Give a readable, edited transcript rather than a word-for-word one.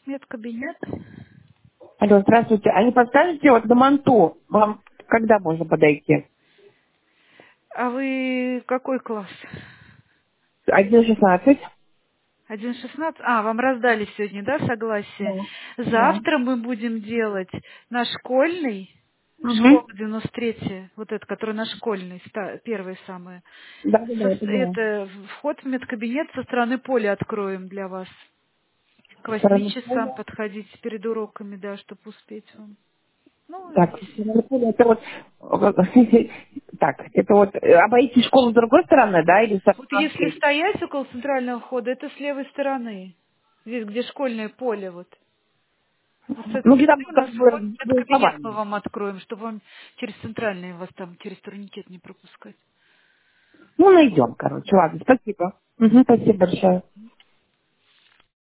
Медкабинет. Алло, здравствуйте. А не подскажете, вот на Манту вам когда можно подойти? А вы какой класс? 1.16? 1.16? А, вам раздали сегодня, да, согласие? Да. Да. Завтра мы будем делать на школьный, Угу. школа 93, вот это, которая на школьный, первая самая. Да, да, да, это да. Это вход в медкабинет со стороны поля откроем для вас. К Со 8 стороны часам поля. подходите перед уроками, да, чтобы успеть вам. Ну, Так, со стороны поля, это вот... Так, это вот... Обойти школу с другой стороны, да, или со вот если стороны? стоять около центрального входа, это с левой стороны. Здесь, где школьное поле, вот. Вот с этой Ну, где там стороны у нас как вход бы в медкабинет мы голосование. вам откроем, чтобы вам через центральный вас там, через турникет не пропускать. Ну, найдем, короче. Ладно, спасибо. Угу, спасибо большое.